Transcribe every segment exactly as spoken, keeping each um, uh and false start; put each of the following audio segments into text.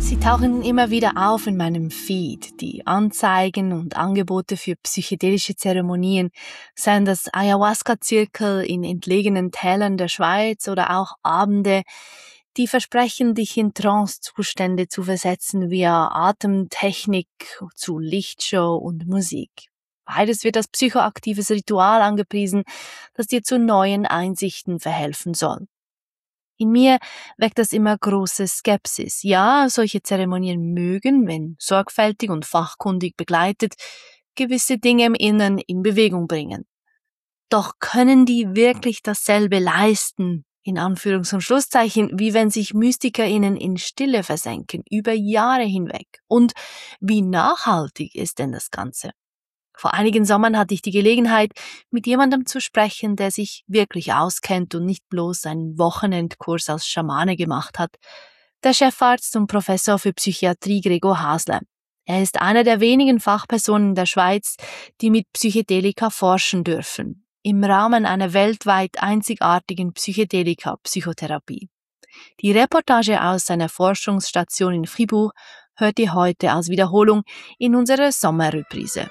Sie tauchen immer wieder auf in meinem Feed, die Anzeigen und Angebote für psychedelische Zeremonien, seien das Ayahuasca-Zirkel in entlegenen Tälern der Schweiz oder auch Abende, die versprechen, dich in Trance-Zustände zu versetzen via Atemtechnik zu Lichtshow und Musik. Beides wird als psychoaktives Ritual angepriesen, das dir zu neuen Einsichten verhelfen soll. In mir weckt das immer große Skepsis. Ja, solche Zeremonien mögen, wenn sorgfältig und fachkundig begleitet, gewisse Dinge im Innern in Bewegung bringen. Doch können die wirklich dasselbe leisten, in Anführungs- und Schlusszeichen, wie wenn sich MystikerInnen in Stille versenken, über Jahre hinweg? Und wie nachhaltig ist denn das Ganze? Vor einigen Sommern hatte ich die Gelegenheit, mit jemandem zu sprechen, der sich wirklich auskennt und nicht bloß einen Wochenendkurs als Schamane gemacht hat. Der Chefarzt und Professor für Psychiatrie Gregor Hasler. Er ist einer der wenigen Fachpersonen in der Schweiz, die mit Psychedelika forschen dürfen, im Rahmen einer weltweit einzigartigen Psychedelika-Psychotherapie. Die Reportage aus seiner Forschungsstation in Fribourg hört ihr heute als Wiederholung in unserer Sommerreprise.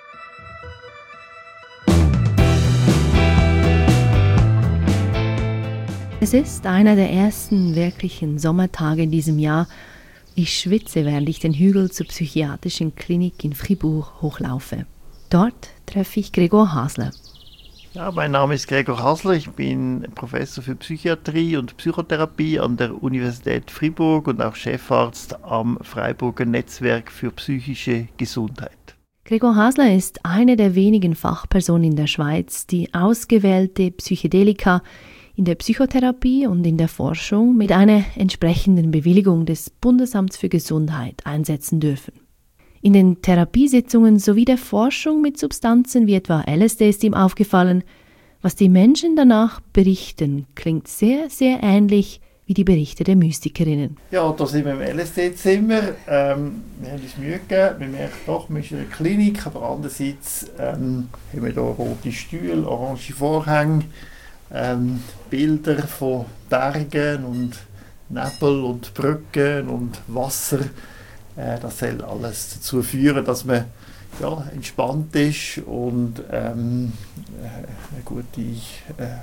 Es ist einer der ersten wirklichen Sommertage in diesem Jahr. Ich schwitze, während ich den Hügel zur psychiatrischen Klinik in Fribourg hochlaufe. Dort treffe ich Gregor Hasler. Ja, mein Name ist Gregor Hasler, ich bin Professor für Psychiatrie und Psychotherapie an der Universität Fribourg und auch Chefarzt am Freiburger Netzwerk für psychische Gesundheit. Gregor Hasler ist eine der wenigen Fachpersonen in der Schweiz, die ausgewählte Psychedelika in der Psychotherapie und in der Forschung mit einer entsprechenden Bewilligung des Bundesamts für Gesundheit einsetzen dürfen. In den Therapiesitzungen sowie der Forschung mit Substanzen wie etwa L S D ist ihm aufgefallen, was die Menschen danach berichten, klingt sehr, sehr ähnlich wie die Berichte der Mystikerinnen. Ja, da sind wir im L S D-Zimmer. Ähm, wir haben uns Mühe gegeben. Wir merken doch, wir sind in einer Klinik, aber andererseits ähm, haben wir hier rote Stühle, orange Vorhänge, Ähm, Bilder von Bergen und Nebel und Brücken und Wasser. Äh, das soll alles dazu führen, dass man ja, entspannt ist und ähm, eine gute, äh,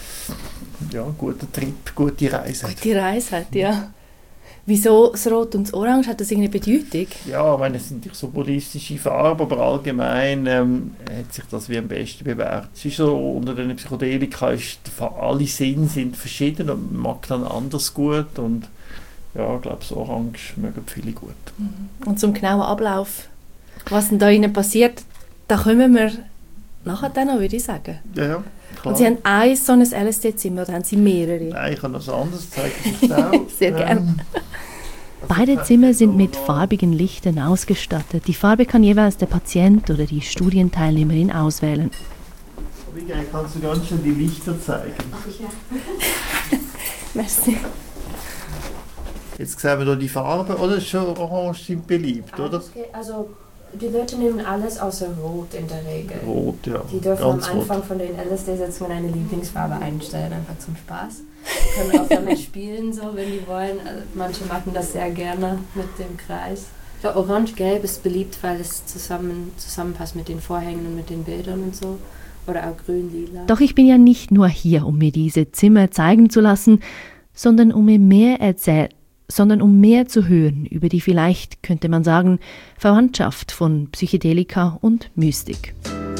ja, guten Trip, gute Reise hat. Gute Reise hat, ja. Wieso das Rot und das Orange? Hat das irgendeine Bedeutung? Ja, ich meine, es sind natürlich so buddhistische Farben, aber allgemein ähm, hat sich das wie am besten bewährt. Es ist so, unter den Psychedelika ist, alle Sinne sind verschieden und man mag dann anders gut und ja, ich glaube, das Orange mögen viele gut. Und zum genauen Ablauf, was denn da innen passiert, da kommen wir nachher dann noch, würde ich sagen. Ja, ja. Klar. Und Sie haben ein so ein L S D-Zimmer oder haben Sie mehrere? Nein, ich habe noch was anderes, zeige ich euch auch. Sehr gerne. Ähm, Beide Zimmer sind mit farbigen Lichtern ausgestattet. Die Farbe kann jeweils der Patient oder die Studienteilnehmerin auswählen. Miguel, kannst du ganz schön die Lichter zeigen? Ja. Merci. Jetzt sehen wir hier die Farben, oder? Schon orange sind beliebt, oder? Also die Leute nehmen alles außer Rot in der Regel. Rot, ja. Die dürfen Ganz am Anfang rot. von den L S D-Sitzungen eine Lieblingsfarbe einstellen, einfach zum Spaß. Die können auch damit spielen, so, wenn die wollen. Also manche machen das sehr gerne mit dem Kreis. Ja, Orange-Gelb ist beliebt, weil es zusammen, zusammenpasst mit den Vorhängen und mit den Bildern und so. Oder auch Grün-Lila. Doch ich bin ja nicht nur hier, um mir diese Zimmer zeigen zu lassen, sondern um mir mehr erzählen. sondern um mehr zu hören über die vielleicht, könnte man sagen, Verwandtschaft von Psychedelika und Mystik.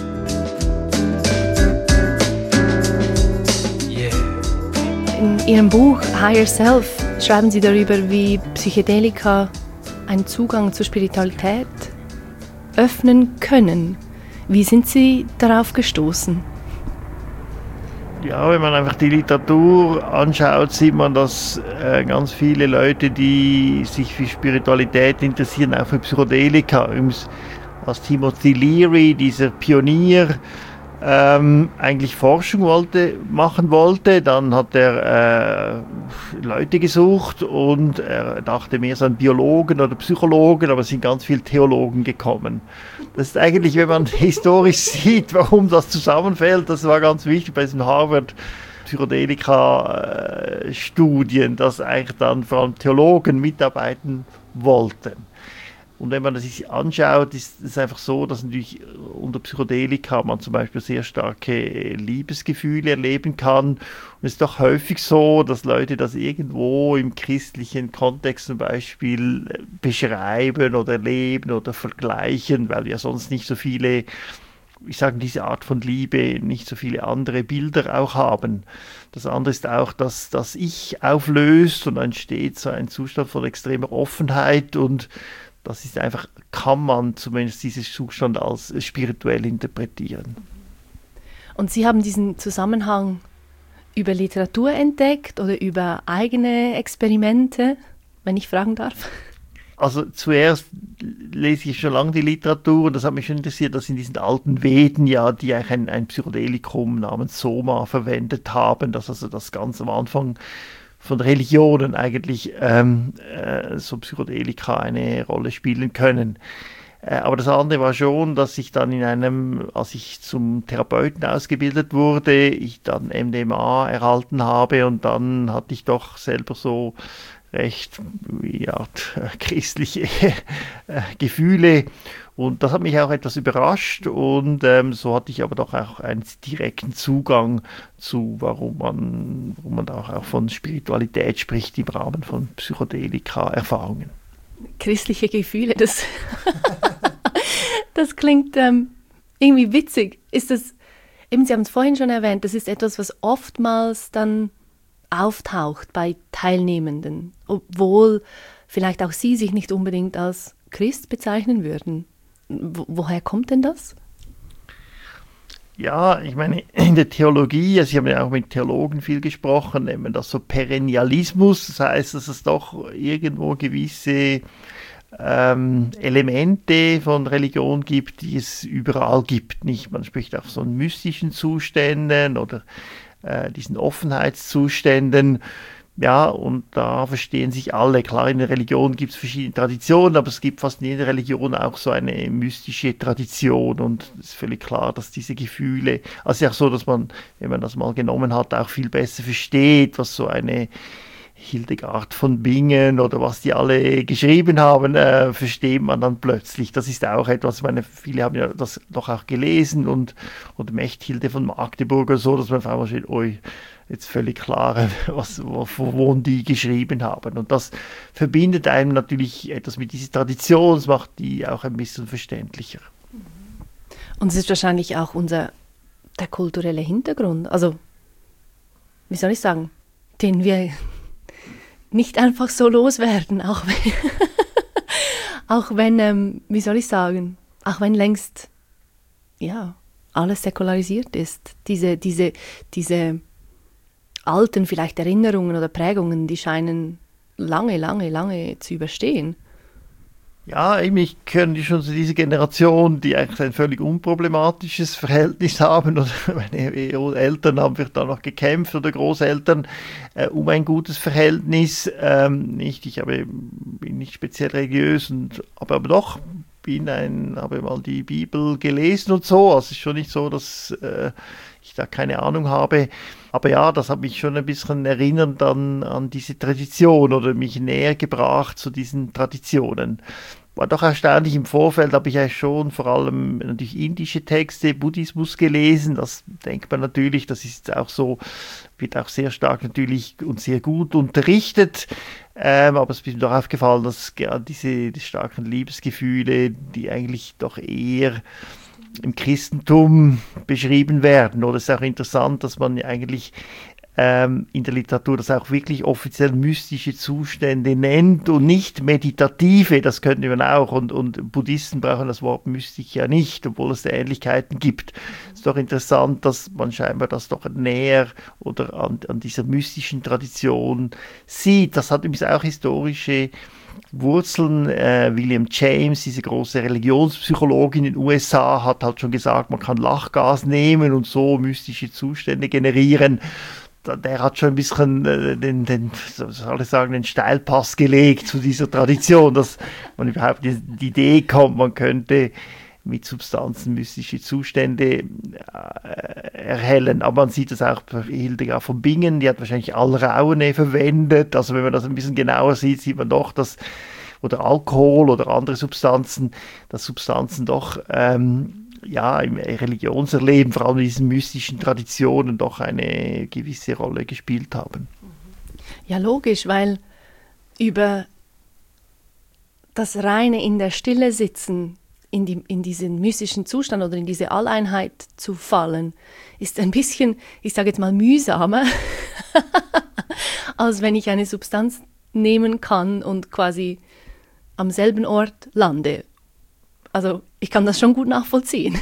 Yeah. In Ihrem Buch Higher Self schreiben Sie darüber, wie Psychedelika einen Zugang zur Spiritualität öffnen können. Wie sind Sie darauf gestoßen? Ja, wenn man einfach die Literatur anschaut, sieht man, dass äh, ganz viele Leute, die sich für Spiritualität interessieren, auch für Psychedelika, als Timothy Leary, dieser Pionier, ähm, eigentlich Forschung wollte, machen wollte. Dann hat er äh, Leute gesucht und er dachte mehr so an Biologen oder Psychologen, aber es sind ganz viele Theologen gekommen. Das ist eigentlich, wenn man historisch sieht, warum das zusammenfällt, das war ganz wichtig bei diesen Harvard Psychedelika-Studien, dass eigentlich dann vor allem Theologen mitarbeiten wollten. Und wenn man das sich anschaut, ist es einfach so, dass natürlich unter Psychedelika man zum Beispiel sehr starke Liebesgefühle erleben kann. Und es ist doch häufig so, dass Leute das irgendwo im christlichen Kontext zum Beispiel beschreiben oder erleben oder vergleichen, weil wir sonst nicht so viele, ich sage, diese Art von Liebe, nicht so viele andere Bilder auch haben. Das andere ist auch, dass das Ich auflöst und entsteht so ein Zustand von extremer Offenheit, und das ist einfach, kann man zumindest diesen Zustand als spirituell interpretieren. Und Sie haben diesen Zusammenhang über Literatur entdeckt oder über eigene Experimente, wenn ich fragen darf? Also zuerst lese ich schon lange die Literatur, und das hat mich schon interessiert, dass in diesen alten Veden ja, die eigentlich ein, ein Psychedelikum namens Soma verwendet haben, dass also das ganz am Anfang von Religionen eigentlich ähm, äh, so Psychedelika eine Rolle spielen können. Äh, aber das andere war schon, dass ich dann in einem, als ich zum Therapeuten ausgebildet wurde, ich dann M D M A erhalten habe, und dann hatte ich doch selber so recht wie Art äh, christliche äh, Gefühle, und das hat mich auch etwas überrascht, und ähm, so hatte ich aber doch auch einen direkten Zugang zu, warum man, warum man auch, auch von Spiritualität spricht im Rahmen von Psychedelika-Erfahrungen. Christliche Gefühle, das, das klingt ähm, irgendwie witzig. Ist das, eben Sie haben es vorhin schon erwähnt, das ist etwas, was oftmals dann auftaucht bei Teilnehmenden, obwohl vielleicht auch Sie sich nicht unbedingt als Christ bezeichnen würden. Wo, woher kommt denn das? Ja, ich meine, in der Theologie, also ich habe ja auch mit Theologen viel gesprochen, nennt man das so Perennialismus, das heißt, dass es doch irgendwo gewisse ähm, Elemente von Religion gibt, die es überall gibt. Nicht? Man spricht auch von mystischen Zuständen oder äh, diesen Offenheitszuständen. Ja, und da verstehen sich alle. Klar, in der Religion gibt es verschiedene Traditionen, aber es gibt fast in jeder Religion auch so eine mystische Tradition, und es ist völlig klar, dass diese Gefühle, also es ist auch so, dass man, wenn man das mal genommen hat, auch viel besser versteht, was so eine Hildegard von Bingen oder was die alle geschrieben haben, äh, versteht man dann plötzlich. Das ist auch etwas, ich meine, viele haben ja das doch auch gelesen, und, und Mechthilde von Magdeburg oder so, dass man einfach steht, oi, jetzt völlig klar, was, wo die geschrieben haben. Und das verbindet einem natürlich etwas mit dieser Tradition, das macht die auch ein bisschen verständlicher. Und es ist wahrscheinlich auch unser, der kulturelle Hintergrund, also, wie soll ich sagen, den wir nicht einfach so loswerden, auch wenn, auch wenn ähm, wie soll ich sagen, auch wenn längst, ja, alles säkularisiert ist. Diese, diese, diese alten vielleicht Erinnerungen oder Prägungen, die scheinen lange, lange, lange zu überstehen. Ja, ich gehöre schon zu dieser Generation, die eigentlich ein völlig unproblematisches Verhältnis haben. Oder meine Eltern haben vielleicht da noch gekämpft, oder Großeltern, äh, um ein gutes Verhältnis. Ähm, nicht, ich habe, bin nicht speziell religiös, und, aber, aber doch bin ein, habe mal die Bibel gelesen und so. Also es ist schon nicht so, dass äh, ich da keine Ahnung habe. Aber ja, das hat mich schon ein bisschen erinnert an, an diese Tradition oder mich näher gebracht zu diesen Traditionen. War doch erstaunlich, im Vorfeld habe ich ja schon vor allem natürlich indische Texte, Buddhismus gelesen. Das denkt man natürlich, das ist auch so, wird auch sehr stark natürlich und sehr gut unterrichtet. Ähm, aber es ist mir doch aufgefallen, dass gerade diese die starken Liebesgefühle, die eigentlich doch eher im Christentum beschrieben werden. Oder es ist auch interessant, dass man eigentlich ähm, in der Literatur das auch wirklich offiziell mystische Zustände nennt und nicht meditative, das könnte man auch. Und, und Buddhisten brauchen das Wort mystisch ja nicht, obwohl es da Ähnlichkeiten gibt. Es ist doch interessant, dass man scheinbar das doch näher oder an, an dieser mystischen Tradition sieht. Das hat übrigens auch historische Wurzeln. äh, William James, diese große Religionspsychologin in den U S A, hat halt schon gesagt, man kann Lachgas nehmen und so mystische Zustände generieren. Der hat schon ein bisschen äh, den, den, soll ich sagen, den Steilpass gelegt zu dieser Tradition, dass man überhaupt die, die Idee kommt, man könnte mit Substanzen mystische Zustände äh, erhellen. Aber man sieht das auch bei Hildegard von Bingen, die hat wahrscheinlich Alraune verwendet. Also wenn man das ein bisschen genauer sieht, sieht man doch, dass oder Alkohol oder andere Substanzen, dass Substanzen doch ähm, ja, im Religionserleben, vor allem in diesen mystischen Traditionen, doch eine gewisse Rolle gespielt haben. Ja, logisch, weil über das reine in der Stille sitzen, in, die, in diesen mystischen Zustand oder in diese Alleinheit zu fallen, ist ein bisschen, ich sage jetzt mal, mühsamer, als wenn ich eine Substanz nehmen kann und quasi am selben Ort lande. Also ich kann das schon gut nachvollziehen.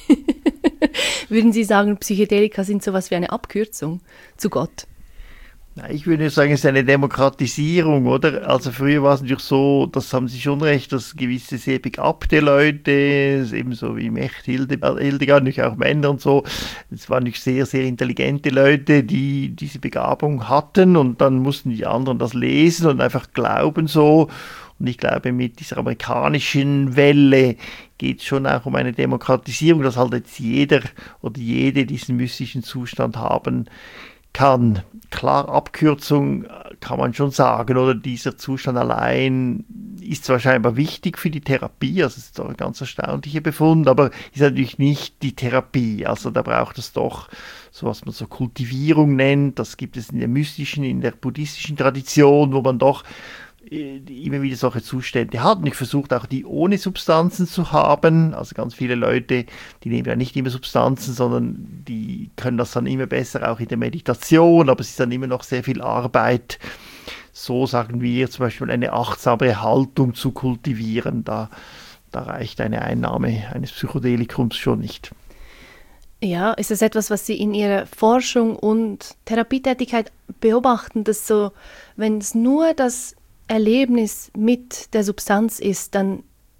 Würden Sie sagen, Psychedelika sind sowas wie eine Abkürzung zu Gott? Ich würde sagen, es ist eine Demokratisierung, oder? Also früher war es natürlich so, das haben Sie schon recht, dass gewisse sehr begabte Leute, ebenso wie Mecht Hildegard, nicht auch Männer und so, es waren nicht sehr, sehr intelligente Leute, die diese Begabung hatten und dann mussten die anderen das lesen und einfach glauben so. Und ich glaube, mit dieser amerikanischen Welle geht es schon auch um eine Demokratisierung, dass halt jetzt jeder oder jede diesen mystischen Zustand haben kann. Klar, Abkürzung kann man schon sagen, oder dieser Zustand allein ist zwar scheinbar wichtig für die Therapie, also es ist doch ein ganz erstaunlicher Befund, aber ist natürlich nicht die Therapie. Also da braucht es doch so, was man so Kultivierung nennt, das gibt es in der mystischen, in der buddhistischen Tradition, wo man doch immer wieder solche Zustände hat. Und ich versuche auch die ohne Substanzen zu haben. Also ganz viele Leute, die nehmen ja nicht immer Substanzen, sondern die können das dann immer besser auch in der Meditation, aber es ist dann immer noch sehr viel Arbeit, so sagen wir zum Beispiel eine achtsame Haltung zu kultivieren. Da, da reicht eine Einnahme eines Psychedelikums schon nicht. Ja, ist das etwas, was Sie in Ihrer Forschung und Therapietätigkeit beobachten, dass so, wenn es nur das Erlebnis mit der Substanz ist, dann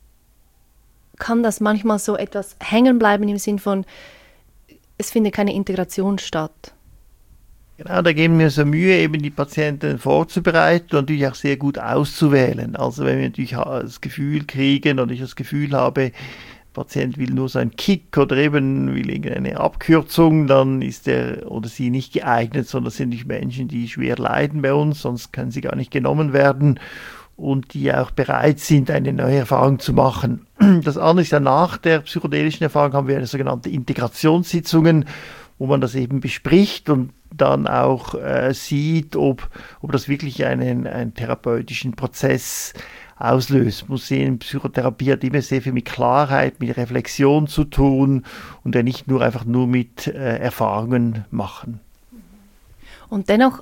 kann das manchmal so etwas hängen bleiben im Sinn von, es findet keine Integration statt. Genau, da geben wir so Mühe, eben die Patienten vorzubereiten und natürlich auch sehr gut auszuwählen. Also wenn wir natürlich das Gefühl kriegen oder ich das Gefühl habe, der Patient will nur so einen Kick oder eben will irgendeine Abkürzung, dann ist er oder sie nicht geeignet, sondern das sind nicht Menschen, die schwer leiden bei uns, sonst können sie gar nicht genommen werden und die auch bereit sind, eine neue Erfahrung zu machen. Das andere ist ja, nach der psychedelischen Erfahrung haben wir eine sogenannte Integrationssitzungen, wo man das eben bespricht und dann auch äh, sieht, ob, ob das wirklich einen, einen therapeutischen Prozess auslöst. Muss sehen, Psychotherapie hat immer sehr viel mit Klarheit, mit Reflexion zu tun und ja nicht nur einfach nur mit äh, Erfahrungen machen. Und dennoch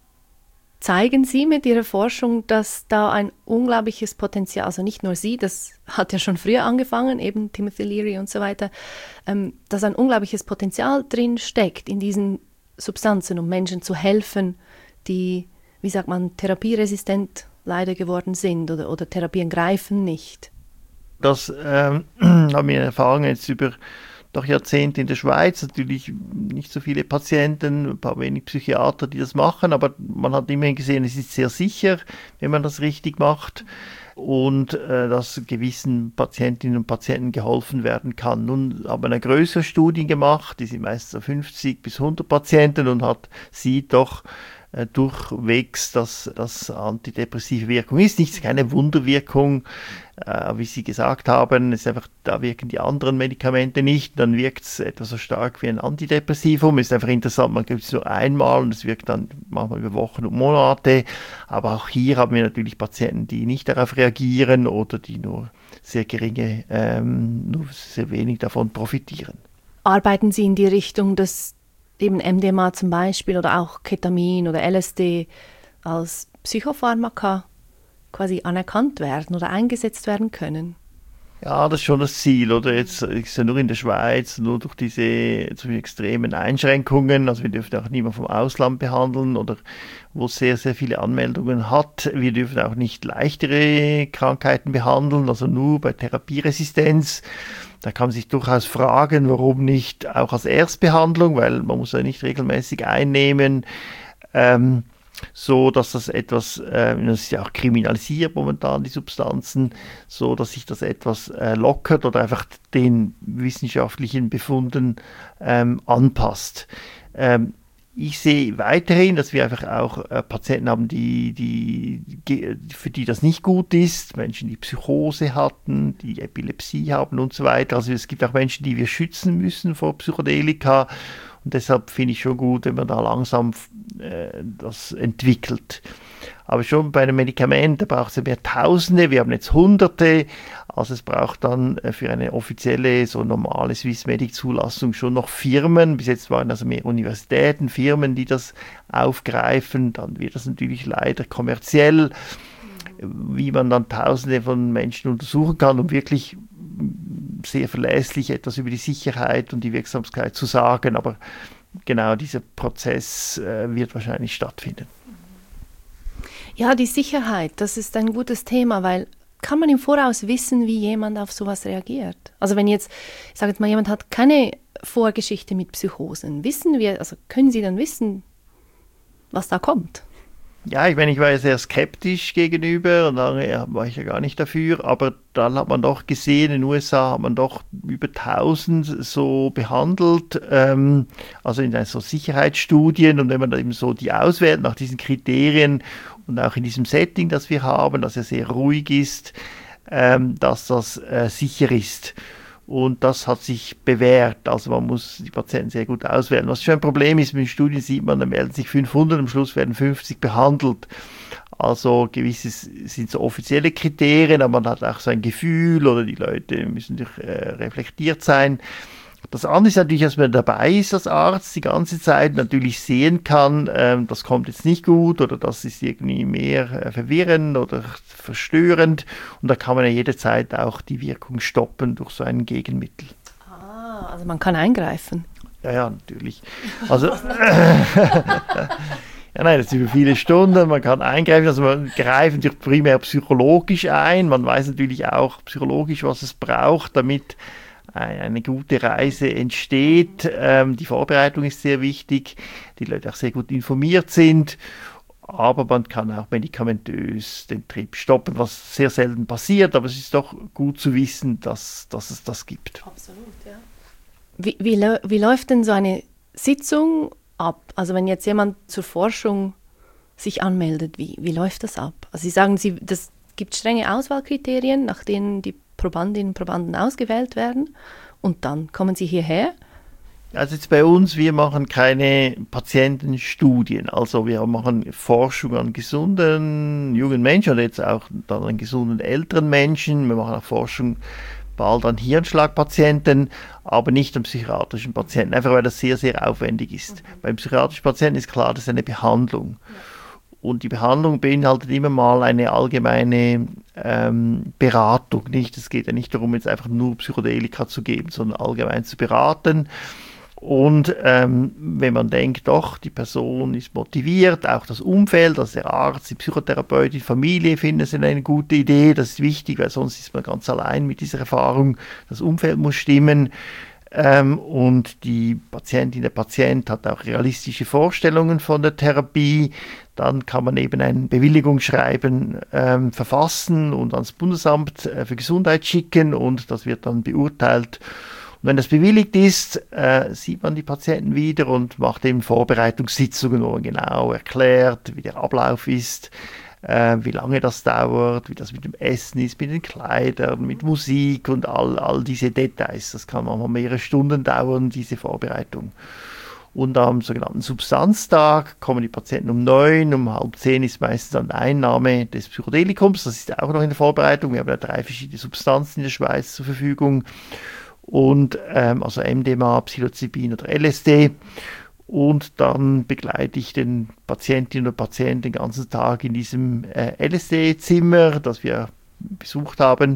zeigen Sie mit Ihrer Forschung, dass da ein unglaubliches Potenzial, also nicht nur Sie, das hat ja schon früher angefangen, eben Timothy Leary und so weiter, ähm, dass ein unglaubliches Potenzial drin steckt in diesen Substanzen, um Menschen zu helfen, die, wie sagt man, therapieresistent leider geworden sind oder, oder Therapien greifen nicht. Das ähm, haben wir Erfahrungen jetzt über doch Jahrzehnte in der Schweiz, natürlich nicht so viele Patienten, ein paar wenig Psychiater, die das machen, aber man hat immerhin gesehen, es ist sehr sicher, wenn man das richtig macht und äh, dass gewissen Patientinnen und Patienten geholfen werden kann. Nun haben wir eine größere Studie gemacht, die sind meistens auf fünfzig bis hundert Patienten und hat sieht doch äh, durchwegs, dass das antidepressive Wirkung ist. Nicht keine Wunderwirkung, äh, wie Sie gesagt haben, es ist einfach, da wirken die anderen Medikamente nicht, dann wirkt es etwa so stark wie ein Antidepressivum. Ist einfach interessant, man gibt es nur einmal und es wirkt dann manchmal über Wochen und Monate. Aber auch hier haben wir natürlich Patienten, die nicht darauf reagieren oder die nur sehr geringe, ähm, nur sehr wenig davon profitieren. Arbeiten Sie in die Richtung, dass eben M D M A zum Beispiel oder auch Ketamin oder L S D als Psychopharmaka quasi anerkannt werden oder eingesetzt werden können? Ja, das ist schon das Ziel, oder? Jetzt ist ja nur in der Schweiz, nur durch diese extremen Einschränkungen, also wir dürfen auch niemand vom Ausland behandeln oder wo es sehr, sehr viele Anmeldungen hat. Wir dürfen auch nicht leichtere Krankheiten behandeln, also nur bei Therapieresistenz. Da kann man sich durchaus fragen, warum nicht auch als Erstbehandlung, weil man muss ja nicht regelmäßig einnehmen, ähm, so dass das etwas, äh, das ist ja auch kriminalisiert momentan, die Substanzen, so dass sich das etwas äh, lockert oder einfach den wissenschaftlichen Befunden ähm, anpasst. Ähm, Ich sehe weiterhin, dass wir einfach auch äh, Patienten haben, die, die, für die das nicht gut ist, Menschen, die Psychose hatten, die Epilepsie haben und so weiter. Also es gibt auch Menschen, die wir schützen müssen vor Psychedelika. Und deshalb finde ich schon gut, wenn man da langsam äh, das entwickelt. Aber schon bei einem Medikament, da braucht es ja mehr Tausende, wir haben jetzt Hunderte. Also es braucht dann äh, für eine offizielle, so normale Swissmedic-Zulassung schon noch Firmen. Bis jetzt waren also mehr Universitäten, Firmen, die das aufgreifen. Dann wird das natürlich leider kommerziell, wie man dann Tausende von Menschen untersuchen kann, um wirklich sehr verlässlich etwas über die Sicherheit und die Wirksamkeit zu sagen, aber genau dieser Prozess äh, wird wahrscheinlich stattfinden. Ja, die Sicherheit, das ist ein gutes Thema, weil kann man im Voraus wissen, wie jemand auf sowas reagiert? Also wenn jetzt, ich sage jetzt mal, jemand hat keine Vorgeschichte mit Psychosen, wissen wir, also können Sie dann wissen, was da kommt? Ja, ich meine, ich war ja sehr skeptisch gegenüber und lange ja, war ich ja gar nicht dafür, aber dann hat man doch gesehen, in den U S A hat man doch über tausend so behandelt, ähm, also in so Sicherheitsstudien, und wenn man dann eben so die auswählt nach diesen Kriterien und auch in diesem Setting, das wir haben, dass er sehr ruhig ist, ähm, dass das äh, sicher ist. Und das hat sich bewährt. Also man muss die Patienten sehr gut auswählen. Was schon ein Problem ist, mit den Studien sieht man, da melden sich fünfhundert, am Schluss werden fünfzig behandelt. Also gewisses sind so offizielle Kriterien, aber man hat auch so ein Gefühl oder die Leute müssen durch, äh, reflektiert sein. Das andere ist natürlich, dass man dabei ist als Arzt die ganze Zeit, natürlich sehen kann, ähm, das kommt jetzt nicht gut oder das ist irgendwie mehr äh, verwirrend oder verstörend, und da kann man ja jederzeit auch die Wirkung stoppen durch so ein Gegenmittel. Ah, also man kann eingreifen. Ja, ja, natürlich. Also, ja, nein, das ist über viele Stunden, man kann eingreifen, also man greift natürlich primär psychologisch ein, man weiß natürlich auch psychologisch, was es braucht, damit eine gute Reise entsteht. Ähm, die Vorbereitung ist sehr wichtig, die Leute auch sehr gut informiert sind, aber man kann auch medikamentös den Trip stoppen, was sehr selten passiert, aber es ist doch gut zu wissen, dass, dass es das gibt. Absolut, ja. Wie, wie, wie läuft denn so eine Sitzung ab? Also wenn jetzt jemand zur Forschung sich anmeldet, wie, wie läuft das ab? Also Sie sagen, Sie, das gibt strenge Auswahlkriterien, nach denen die Probandinnen und Probanden ausgewählt werden, und dann kommen sie hierher? Also jetzt bei uns, wir machen keine Patientenstudien, also wir machen Forschung an gesunden jungen Menschen oder jetzt auch dann an gesunden älteren Menschen, wir machen auch Forschung bald an Hirnschlagpatienten, aber nicht an psychiatrischen Patienten, einfach weil das sehr, sehr aufwendig ist. Mhm. Beim psychiatrischen Patienten ist klar, das ist eine Behandlung. Ja. Und die Behandlung beinhaltet immer mal eine allgemeine ähm, Beratung. Nicht? Es geht ja nicht darum, jetzt einfach nur Psychedelika zu geben, sondern allgemein zu beraten. Und ähm, wenn man denkt, doch, die Person ist motiviert, auch das Umfeld, also der Arzt, die Psychotherapeutin, die Familie finden es eine gute Idee. Das ist wichtig, weil sonst ist man ganz allein mit dieser Erfahrung. Das Umfeld muss stimmen. Ähm, und die Patientin, der Patient hat auch realistische Vorstellungen von der Therapie. Dann kann man eben ein Bewilligungsschreiben ähm, verfassen und ans Bundesamt äh, für Gesundheit schicken, und das wird dann beurteilt. Und wenn das bewilligt ist, äh, sieht man die Patienten wieder und macht eben Vorbereitungssitzungen, wo man genau erklärt, wie der Ablauf ist, äh, wie lange das dauert, wie das mit dem Essen ist, mit den Kleidern, mit Musik und all, all diese Details. Das kann manchmal mehrere Stunden dauern, diese Vorbereitung. Und am sogenannten Substanztag kommen die Patienten um neun, um halb zehn ist meistens dann die Einnahme des Psychedelikums. Das ist auch noch in der Vorbereitung. Wir haben ja drei verschiedene Substanzen in der Schweiz zur Verfügung. Und ähm, also M D M A, Psilocybin oder L S D. Und dann begleite ich den Patientinnen und Patienten den ganzen Tag in diesem äh, L S D-Zimmer, das wir besucht haben.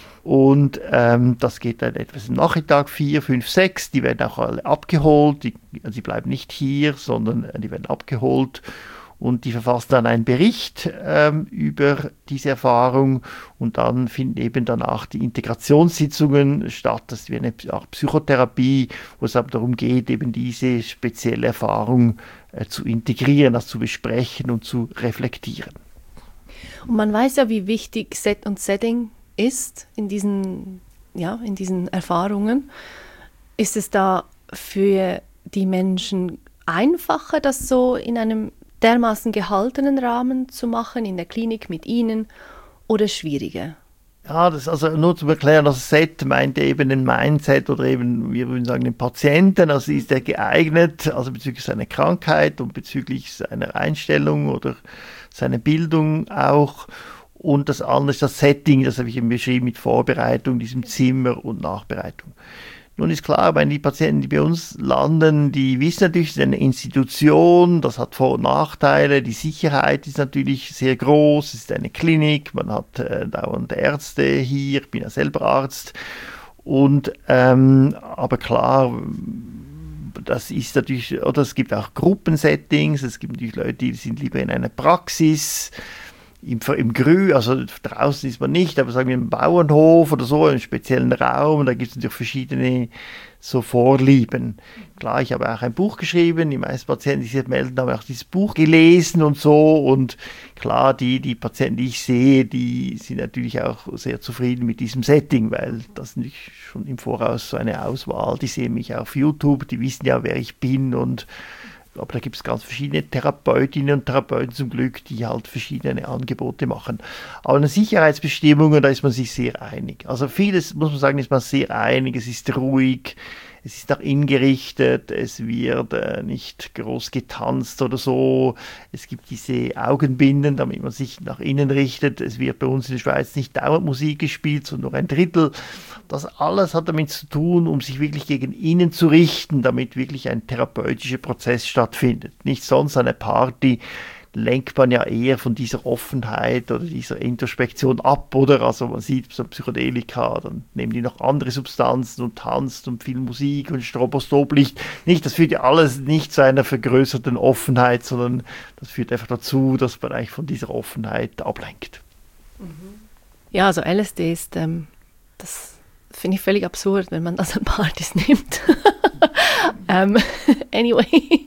Und ähm, das geht dann etwas im Nachmittag, vier, fünf, sechs. Die werden auch alle abgeholt. Die, also die bleiben nicht hier, sondern äh, die werden abgeholt. Und die verfassen dann einen Bericht ähm, über diese Erfahrung. Und dann finden eben danach die Integrationssitzungen statt. Das ist wie eine Art Psychotherapie, wo es aber darum geht, eben diese spezielle Erfahrung äh, zu integrieren, das zu besprechen und zu reflektieren. Und man weiß ja, wie wichtig Set und Setting ist in diesen, ja, in diesen Erfahrungen. Ist es da für die Menschen einfacher, das so in einem dermaßen gehaltenen Rahmen zu machen, in der Klinik mit Ihnen, oder schwieriger? Ja, das also nur zu erklären, das Set meint eben den Mindset oder eben, wir würden sagen, den Patienten, also ist er geeignet, also bezüglich seiner Krankheit und bezüglich seiner Einstellung oder seiner Bildung auch. Und das andere ist das Setting, das habe ich eben beschrieben mit Vorbereitung, diesem Zimmer und Nachbereitung. Nun ist klar, wenn die Patienten, die bei uns landen, die wissen natürlich, es ist eine Institution, das hat Vor- und Nachteile, die Sicherheit ist natürlich sehr groß, es ist eine Klinik, man hat äh, dauernd Ärzte hier, ich bin ja selber Arzt. Und, ähm, aber klar, das ist natürlich, oder es gibt auch Gruppensettings, es gibt natürlich Leute, die sind lieber in einer Praxis, Im, im Grü, also draußen ist man nicht, aber sagen wir im Bauernhof oder so, einen speziellen Raum, da gibt es natürlich verschiedene so Vorlieben. Klar, ich habe auch ein Buch geschrieben, die meisten Patienten, die sich melden, haben auch dieses Buch gelesen und so, und klar, die, die Patienten, die ich sehe, die sind natürlich auch sehr zufrieden mit diesem Setting, weil das nicht schon im Voraus so eine Auswahl, die sehen mich auf YouTube, die wissen ja, wer ich bin, und aber da gibt es ganz verschiedene Therapeutinnen und Therapeuten zum Glück, die halt verschiedene Angebote machen. Aber in den Sicherheitsbestimmungen, da ist man sich sehr einig. Also vieles, muss man sagen, ist man sehr einig. Es ist ruhig, es ist nach innen gerichtet, es wird äh, nicht groß getanzt oder so. Es gibt diese Augenbinden, damit man sich nach innen richtet. Es wird bei uns in der Schweiz nicht dauernd Musik gespielt, sondern nur ein Drittel. Das alles hat damit zu tun, um sich wirklich gegen innen zu richten, damit wirklich ein therapeutischer Prozess stattfindet. Nicht sonst eine Party lenkt man ja eher von dieser Offenheit oder dieser Introspektion ab, oder? Also man sieht so Psychedelika, dann nehmen die noch andere Substanzen und tanzt und viel Musik und Stroboskoplicht. Nicht, das führt ja alles nicht zu einer vergrößerten Offenheit, sondern das führt einfach dazu, dass man eigentlich von dieser Offenheit ablenkt. Ja, also L S D ist, ähm, das finde ich völlig absurd, wenn man das an Partys nimmt. um, anyway.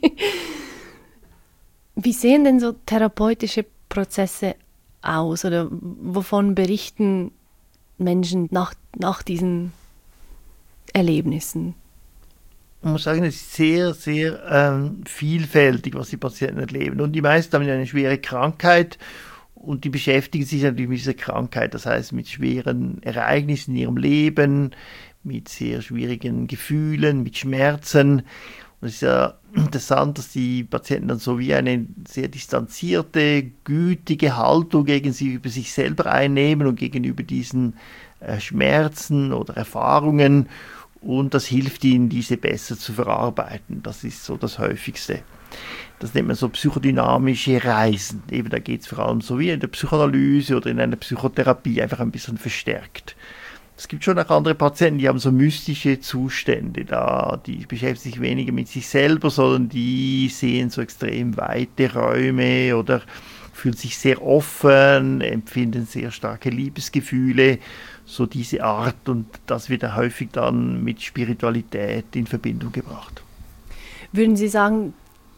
Wie sehen denn so therapeutische Prozesse aus, oder wovon berichten Menschen nach, nach diesen Erlebnissen? Man muss sagen, es ist sehr, sehr ähm, vielfältig, was die Patienten erleben. Und die meisten haben eine schwere Krankheit und die beschäftigen sich natürlich mit dieser Krankheit, das heißt mit schweren Ereignissen in ihrem Leben, mit sehr schwierigen Gefühlen, mit Schmerzen. Und es ist ja interessant, dass die Patienten dann so wie eine sehr distanzierte, gütige Haltung gegen sie über sich selber einnehmen und gegenüber diesen äh, Schmerzen oder Erfahrungen. Und das hilft ihnen, diese besser zu verarbeiten. Das ist so das Häufigste. Das nennt man so psychodynamische Reisen. Eben, da geht es vor allem so wie in der Psychoanalyse oder in einer Psychotherapie einfach ein bisschen verstärkt. Es gibt schon auch andere Patienten, die haben so mystische Zustände, da die beschäftigen sich weniger mit sich selber, sondern die sehen so extrem weite Räume oder fühlen sich sehr offen, empfinden sehr starke Liebesgefühle, so diese Art, und das wird ja häufig dann mit Spiritualität in Verbindung gebracht. Würden Sie sagen,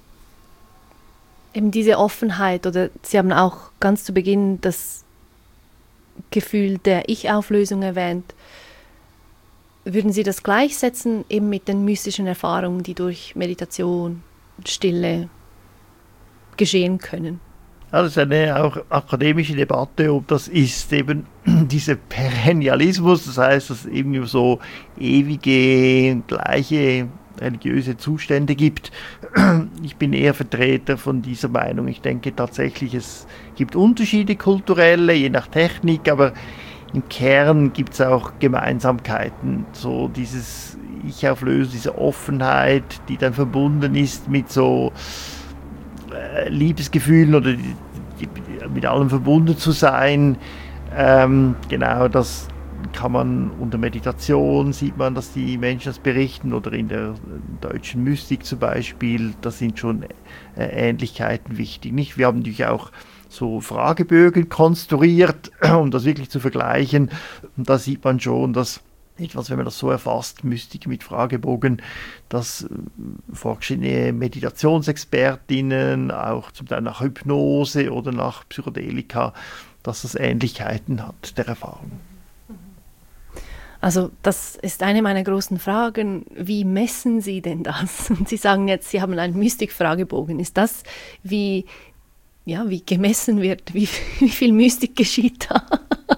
eben diese Offenheit, oder Sie haben auch ganz zu Beginn das Gefühl der Ich-Auflösung erwähnt. Würden Sie das gleichsetzen eben mit den mystischen Erfahrungen, die durch Meditation, Stille geschehen können? Ja, das ist eine auch akademische Debatte, ob das ist eben dieser Perennialismus, das heißt, dass es eben so ewige, gleiche religiöse Zustände gibt. Ich bin eher Vertreter von dieser Meinung. Ich denke tatsächlich, es gibt Unterschiede kulturelle, je nach Technik, aber im Kern gibt es auch Gemeinsamkeiten. So dieses Ich-Auflösen, diese Offenheit, die dann verbunden ist mit so äh, Liebesgefühlen oder die, die, mit allem verbunden zu sein. Ähm, genau, das kann man unter Meditation, sieht man, dass die Menschen das berichten, oder in der deutschen Mystik zum Beispiel, da sind schon äh, Ähnlichkeiten wichtig. Nicht? Wir haben natürlich auch so Fragebögen konstruiert, um das wirklich zu vergleichen. Und da sieht man schon, dass etwas, wenn man das so erfasst, Mystik mit Fragebogen, dass fortgeschrittene Meditationsexpertinnen, auch zum Teil nach Hypnose oder nach Psychedelika, dass das Ähnlichkeiten hat der Erfahrung. Also das ist eine meiner großen Fragen. Wie messen Sie denn das? Und Sie sagen jetzt, Sie haben einen Mystik-Fragebogen. Ist das, wie, ja, wie gemessen wird? Wie, wie viel Mystik geschieht da?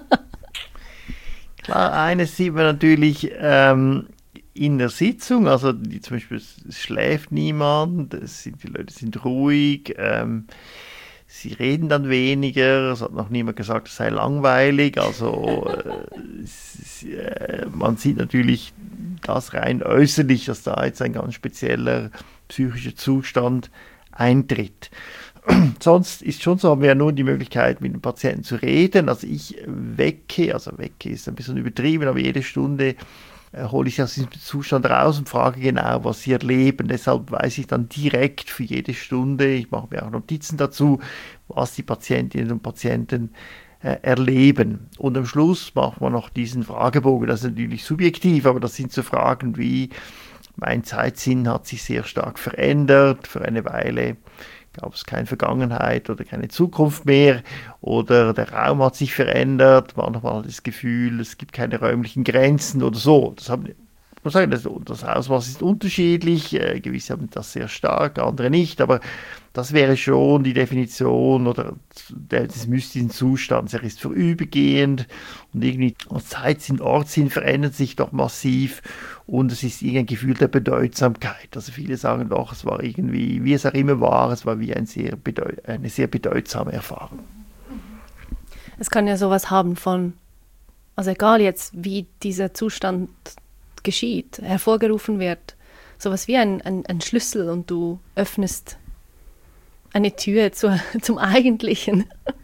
Klar, eines sieht man natürlich ähm, in der Sitzung, also die, zum Beispiel es schläft niemand, es sind, die Leute sind ruhig, ähm, sie reden dann weniger, es hat noch niemand gesagt, es sei langweilig, also äh, es, äh, man sieht natürlich das rein äußerlich, dass da jetzt ein ganz spezieller psychischer Zustand eintritt. Sonst ist schon so, haben wir ja nur die Möglichkeit, mit dem Patienten zu reden. Also ich wecke, also wecke ist ein bisschen übertrieben, aber jede Stunde äh, hole ich sie aus diesem Zustand raus und frage genau, was sie erleben. Deshalb weiß ich dann direkt für jede Stunde, ich mache mir auch Notizen dazu, was die Patientinnen und Patienten äh, erleben. Und am Schluss macht man noch diesen Fragebogen. Das ist natürlich subjektiv, aber das sind so Fragen wie, mein Zeitsinn hat sich sehr stark verändert, für eine Weile gab es keine Vergangenheit oder keine Zukunft mehr oder der Raum hat sich verändert, manchmal das Gefühl, es gibt keine räumlichen Grenzen oder so. Das haben, ich muss sagen, das, das Ausmaß ist unterschiedlich, äh, gewisse haben das sehr stark, andere nicht, aber das wäre schon die Definition oder des mystischen Zustands. Er ist vorübergehend und irgendwie Zeitsinn, Ortssinn verändert sich doch massiv und es ist irgendein Gefühl der Bedeutsamkeit. Also viele sagen doch, es war irgendwie, wie es auch immer war, es war wie ein sehr bedeut- eine sehr bedeutsame Erfahrung. Es kann ja sowas haben von, also egal jetzt, wie dieser Zustand geschieht, hervorgerufen wird, sowas wie ein, ein, ein Schlüssel und du öffnest eine Tür zu, zum Eigentlichen.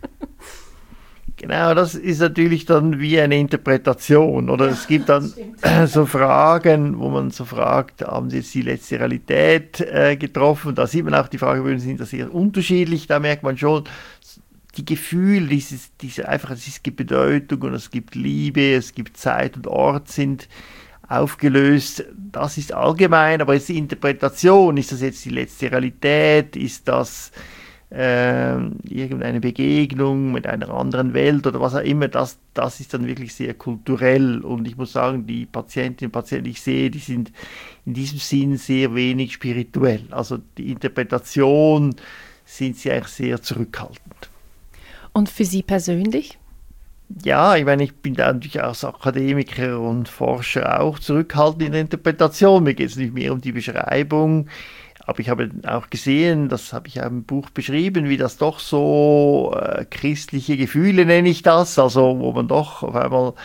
Genau, das ist natürlich dann wie eine Interpretation. Oder ja, es gibt dann so Fragen, wo man so fragt, haben Sie jetzt die letzte Realität äh, getroffen? Da sieht man auch, die Fragebögen sind da sehr unterschiedlich. Da merkt man schon, die Gefühle, dieses, diese, einfach, es gibt Bedeutung und es gibt Liebe, es gibt Zeit und Ort sind aufgelöst. Das ist allgemein, aber jetzt die Interpretation, ist das jetzt die letzte Realität, ist das äh, irgendeine Begegnung mit einer anderen Welt oder was auch immer, das, das ist dann wirklich sehr kulturell und ich muss sagen, die Patientinnen und Patienten, die ich sehe, die sind in diesem Sinn sehr wenig spirituell, also die Interpretation sind sie eigentlich sehr zurückhaltend. Und für Sie persönlich? Ja, ich meine, ich bin da natürlich als Akademiker und Forscher auch zurückhaltend in der Interpretation. Mir geht es nicht mehr um die Beschreibung, aber ich habe auch gesehen, das habe ich auch im Buch beschrieben, wie das doch so äh, christliche Gefühle, nenne ich das, also wo man doch auf einmal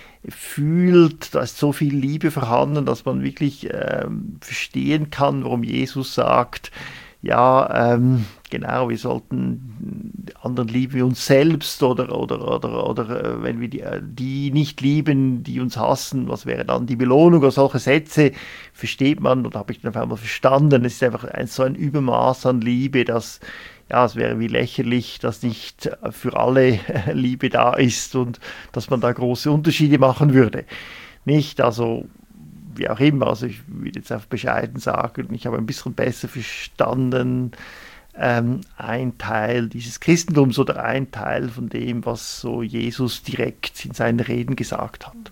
fühlt, da ist so viel Liebe vorhanden, dass man wirklich ähm, verstehen kann, warum Jesus sagt, ja, ähm, genau, wir sollten anderen lieben wie uns selbst oder, oder, oder, oder äh, wenn wir die, die nicht lieben, die uns hassen, was wäre dann die Belohnung? Oder solche Sätze versteht man und habe ich dann auf einmal verstanden. Es ist einfach ein, so ein Übermaß an Liebe, dass ja, es wäre wie lächerlich, dass nicht für alle Liebe da ist und dass man da große Unterschiede machen würde. Nicht, also wie auch immer, also ich will jetzt auf bescheiden sagen, ich habe ein bisschen besser verstanden, ähm, ein Teil dieses Christentums oder ein Teil von dem, was so Jesus direkt in seinen Reden gesagt hat.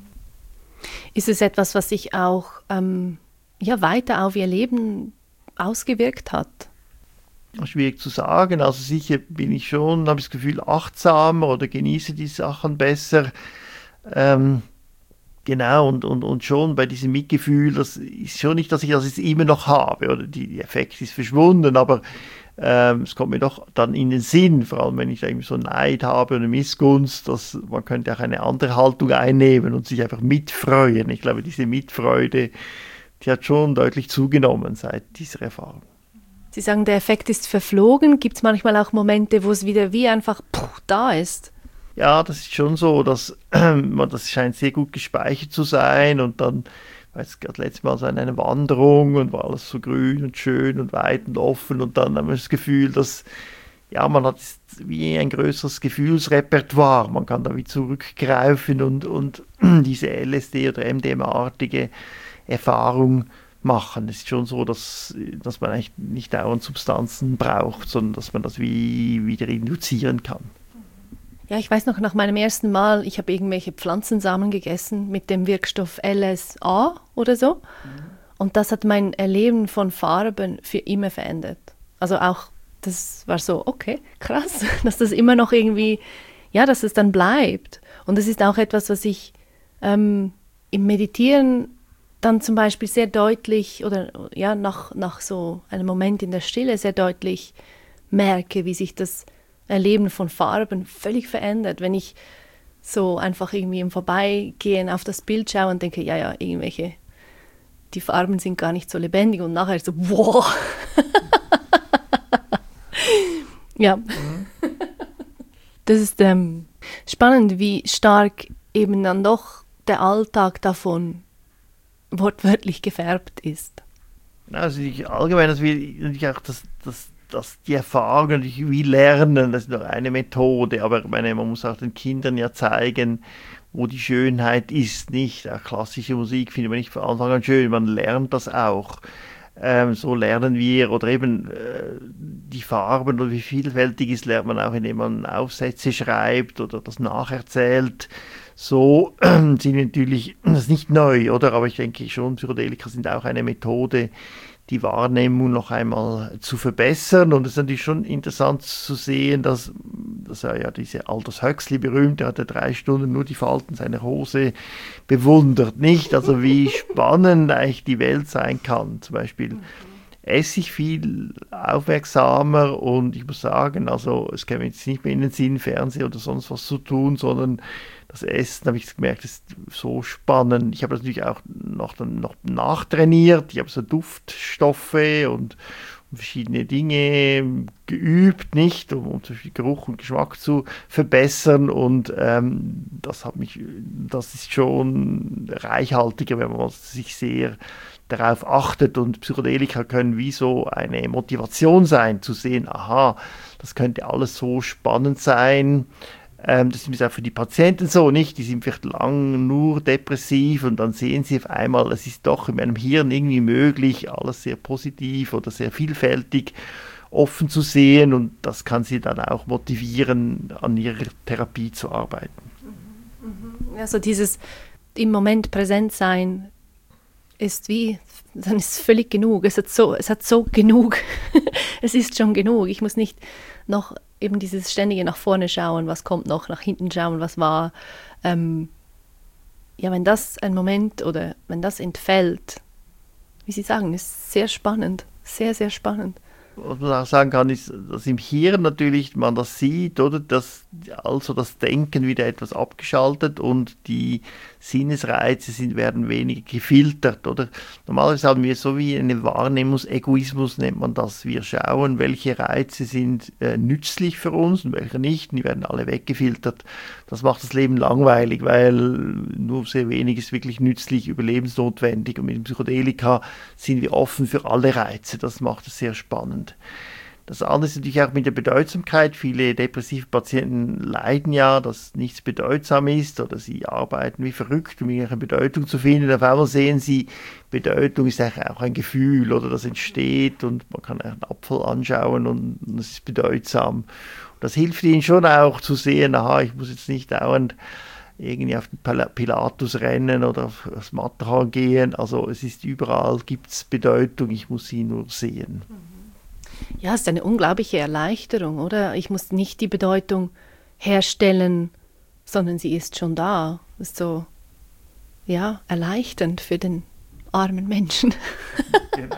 Ist es etwas, was sich auch ähm, ja, weiter auf Ihr Leben ausgewirkt hat? Schwierig zu sagen, also sicher bin ich schon, habe ich das Gefühl, achtsamer oder genieße die Sachen besser. Ähm, Genau, und, und, und schon bei diesem Mitgefühl, das ist schon nicht, dass ich das jetzt immer noch habe, oder die Effekt ist verschwunden, aber ähm, es kommt mir doch dann in den Sinn, vor allem wenn ich da irgendwie so Neid habe oder Missgunst, dass man könnte auch eine andere Haltung einnehmen und sich einfach mitfreuen. Ich glaube, diese Mitfreude, die hat schon deutlich zugenommen seit dieser Erfahrung. Sie sagen, der Effekt ist verflogen. Gibt es manchmal auch Momente, wo es wieder wie einfach puh, da ist? Ja, das ist schon so, dass äh, das scheint sehr gut gespeichert zu sein und dann, ich weiß gerade letztes Mal so eine Wanderung und war alles so grün und schön und weit und offen und dann haben wir das Gefühl, dass ja, man hat wie ein größeres Gefühlsrepertoire, man kann da wie zurückgreifen und, und diese L S D oder M D M A-artige Erfahrung machen. Es ist schon so, dass, dass man eigentlich nicht dauernd Substanzen braucht, sondern dass man das wie wieder induzieren kann. Ja, ich weiß noch, nach meinem ersten Mal, ich habe irgendwelche Pflanzensamen gegessen mit dem Wirkstoff L S A oder so. Mhm. Und das hat mein Erleben von Farben für immer verändert. Also auch, das war so, okay, krass, dass das immer noch irgendwie, ja, dass es dann bleibt. Und das ist auch etwas, was ich ähm, im Meditieren dann zum Beispiel sehr deutlich oder ja, nach, nach so einem Moment in der Stille sehr deutlich merke, wie sich das Erleben von Farben völlig verändert, wenn ich so einfach irgendwie im Vorbeigehen auf das Bild schaue und denke, ja, ja, irgendwelche, die Farben sind gar nicht so lebendig und nachher so, wow. Ja. Mhm. Das ist ähm, spannend, wie stark eben dann doch der Alltag davon wortwörtlich gefärbt ist. Also ich, allgemein, dass wir natürlich auch das, das dass die Erfahrung natürlich wie lernen, das ist noch eine Methode, aber ich meine, man muss auch den Kindern ja zeigen, wo die Schönheit ist, nicht? Auch klassische Musik findet man nicht von Anfang an schön, man lernt das auch. Ähm, so lernen wir, oder eben äh, die Farben oder wie vielfältig ist, lernt man auch, indem man Aufsätze schreibt oder das nacherzählt. So äh, sind natürlich, das ist nicht neu, oder? Aber ich denke schon, Psychedelika sind auch eine Methode, die Wahrnehmung noch einmal zu verbessern. Und es ist natürlich schon interessant zu sehen, dass, dass er ja diese Aldous Huxley berühmt, der hatte drei Stunden nur die Falten seiner Hose bewundert, nicht? Also wie spannend eigentlich die Welt sein kann. Zum Beispiel esse ich viel aufmerksamer und ich muss sagen, also es käme jetzt nicht mehr in den Sinn, Fernsehen oder sonst was zu tun, sondern das Essen, habe ich gemerkt, ist so spannend. Ich habe das natürlich auch noch, dann noch nachtrainiert. Ich habe so Duftstoffe und, und verschiedene Dinge geübt, nicht, um, um zum Beispiel Geruch und Geschmack zu verbessern. Und ähm, das hat mich, das ist schon reichhaltiger, wenn man sich sehr darauf achtet. Und Psychedelika können wie so eine Motivation sein, zu sehen, aha, das könnte alles so spannend sein. Das ist auch für die Patienten so, nicht? Die sind vielleicht lang nur depressiv und dann sehen sie auf einmal, es ist doch in meinem Hirn irgendwie möglich, alles sehr positiv oder sehr vielfältig offen zu sehen und das kann sie dann auch motivieren, an ihrer Therapie zu arbeiten. Also dieses im Moment präsent sein ist wie, dann ist es völlig genug. Es hat so, es hat so genug. Es ist schon genug. Ich muss nicht noch eben dieses ständige nach vorne schauen, was kommt noch, nach hinten schauen, was war. Ähm, ja, wenn das ein Moment oder wenn das entfällt, wie Sie sagen, ist sehr spannend, sehr, sehr spannend. Was man auch sagen kann, ist, dass im Hirn natürlich man das sieht, oder? Dass also das Denken wieder etwas abgeschaltet und die Sinnesreize sind, werden weniger gefiltert, oder? Normalerweise haben wir so wie einen Wahrnehmungsegoismus, nennt man das. Wir schauen, welche Reize sind äh, nützlich für uns und welche nicht, und die werden alle weggefiltert. Das macht das Leben langweilig, weil nur sehr wenig ist wirklich nützlich, überlebensnotwendig, und mit dem Psychedelika sind wir offen für alle Reize. Das macht es sehr spannend. Das andere ist natürlich auch mit der Bedeutsamkeit. Viele depressive Patienten leiden ja, dass nichts bedeutsam ist oder sie arbeiten wie verrückt, um ihre Bedeutung zu finden. Auf einmal sehen sie, Bedeutung ist eigentlich auch ein Gefühl oder das entsteht und man kann einen Apfel anschauen und es ist bedeutsam. Und das hilft ihnen schon auch zu sehen, aha, ich muss jetzt nicht dauernd irgendwie auf den Pilatus rennen oder auf das Matterhorn gehen. Also es ist überall, gibt es Bedeutung, ich muss sie nur sehen. Ja, es ist eine unglaubliche Erleichterung, oder? Ich muss nicht die Bedeutung herstellen, sondern sie ist schon da. Das ist so, ja, erleichternd für den armen Menschen. Genau.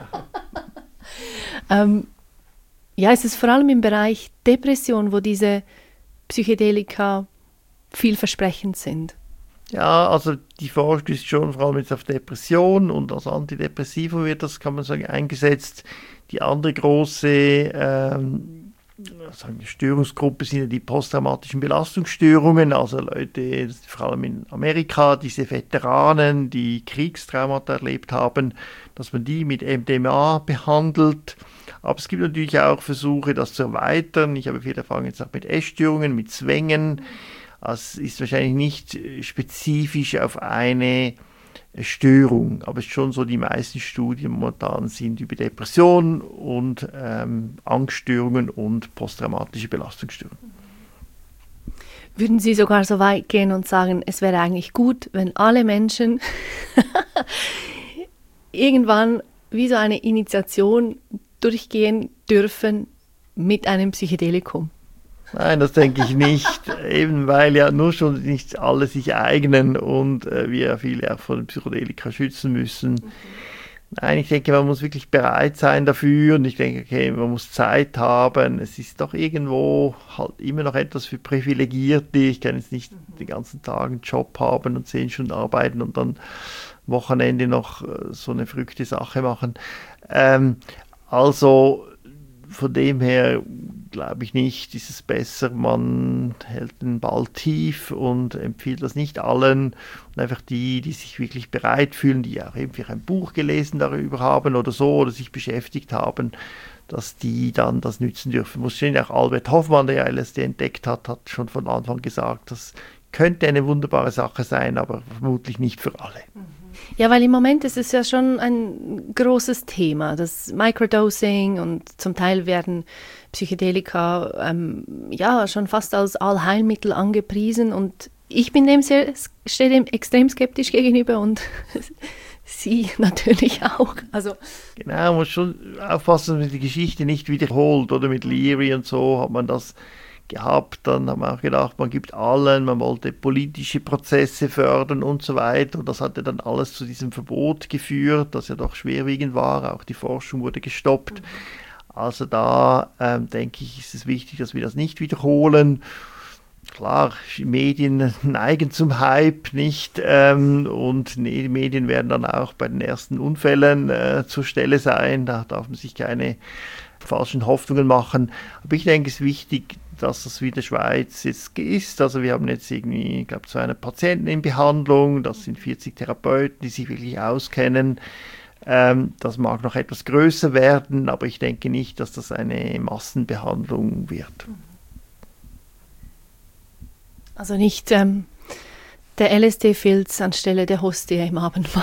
ähm, ja, es ist vor allem im Bereich Depression, wo diese Psychedelika vielversprechend sind. Ja, also die Forschung ist schon vor allem jetzt auf Depression und als Antidepressivum wird das, kann man sagen, eingesetzt. Die andere große ähm, sagen wir, Störungsgruppe sind ja die posttraumatischen Belastungsstörungen, also Leute, vor allem in Amerika, diese Veteranen, die Kriegstraumata erlebt haben, dass man die mit M D M A behandelt. Aber es gibt natürlich auch Versuche, das zu erweitern. Ich habe viel Erfahrung jetzt auch mit Essstörungen, mit Zwängen. Es ist wahrscheinlich nicht spezifisch auf eine Störung, aber es ist schon so, die meisten Studien momentan sind über Depressionen und ähm, Angststörungen und posttraumatische Belastungsstörungen. Würden Sie sogar so weit gehen und sagen, es wäre eigentlich gut, wenn alle Menschen irgendwann wie so eine Initiation durchgehen dürfen mit einem Psychedelikum? Nein, das denke ich nicht, eben weil ja nur schon nicht alle sich eignen und äh, wir viele auch von Psychedelika schützen müssen. Mhm. Nein, ich denke, man muss wirklich bereit sein dafür und ich denke, okay, man muss Zeit haben. Es ist doch irgendwo halt immer noch etwas für Privilegierte. Ich kann jetzt nicht mhm. den ganzen Tag einen Job haben und zehn Stunden arbeiten und dann Wochenende noch äh, so eine verrückte Sache machen. Ähm, also von dem her glaube ich nicht, ist es besser, man hält den Ball tief und empfiehlt das nicht allen und einfach die, die sich wirklich bereit fühlen, die auch eben ein Buch gelesen darüber haben oder so oder sich beschäftigt haben, dass die dann das nützen dürfen. Muss sehen, auch Albert Hoffmann, der ja L S D entdeckt hat, hat schon von Anfang gesagt, das könnte eine wunderbare Sache sein, aber vermutlich nicht für alle. Ja, weil im Moment ist es ja schon ein großes Thema, das Microdosing und zum Teil werden Psychedelika ähm, ja schon fast als Allheilmittel angepriesen und ich bin dem sehr, stehe dem extrem skeptisch gegenüber und Sie natürlich auch. Also genau, man muss schon aufpassen, dass man die Geschichte nicht wiederholt oder mit Leary und so hat man das gehabt, dann haben wir auch gedacht, man gibt allen, man wollte politische Prozesse fördern und so weiter und das hatte dann alles zu diesem Verbot geführt, das ja doch schwerwiegend war, auch die Forschung wurde gestoppt. Also da ähm, denke ich, ist es wichtig, dass wir das nicht wiederholen. Klar, Medien neigen zum Hype, nicht? Ähm, und die Medien werden dann auch bei den ersten Unfällen äh, zur Stelle sein, da darf man sich keine falschen Hoffnungen machen. Aber ich denke, es ist wichtig, dass das wie in der Schweiz jetzt ist. Also wir haben jetzt irgendwie, ich glaube, zweihundert Patienten in Behandlung, das sind vierzig Therapeuten, die sich wirklich auskennen. Ähm, das mag noch etwas größer werden, aber ich denke nicht, dass das eine Massenbehandlung wird. Also nicht ähm, der L S D-Filz anstelle der Hostie im Abendmahl.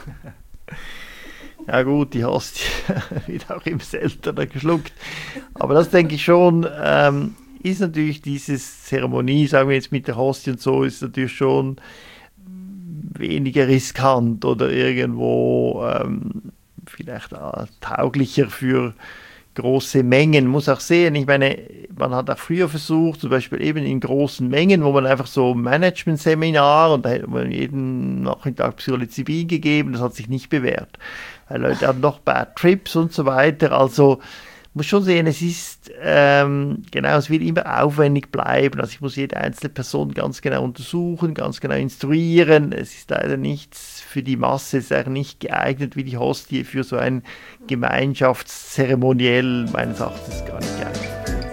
Ja gut, die Hostie wird auch immer seltener geschluckt. Aber das denke ich schon, ähm, ist natürlich diese Zeremonie, sagen wir jetzt mit der Hostie und so, ist natürlich schon weniger riskant oder irgendwo ähm, vielleicht äh, tauglicher für große Mengen. Muss auch sehen, ich meine, man hat auch früher versucht, zum Beispiel eben in großen Mengen, wo man einfach so Management-Seminar und da hätte man jeden Nachmittag Psilocybin gegeben, das hat sich nicht bewährt. Weil Leute haben noch Bad Trips und so weiter, also muss schon sehen, es ist, ähm, genau, es wird immer aufwendig bleiben, also ich muss jede einzelne Person ganz genau untersuchen, ganz genau instruieren, es ist leider nichts für die Masse, es ist eigentlich nicht geeignet wie die Hostie für so ein Gemeinschaftszeremoniell, meines Erachtens gar nicht geeignet.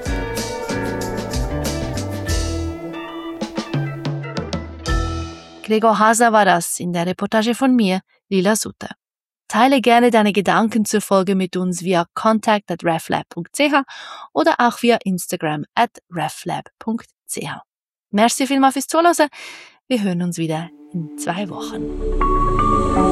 Gregor Haser war das in der Reportage von mir, Lila Sutter. Teile gerne deine Gedanken zur Folge mit uns via contact at reflab punkt c h oder auch via Instagram at reflab punkt c h. Merci vielmals fürs Zuhören. Wir hören uns wieder in zwei Wochen.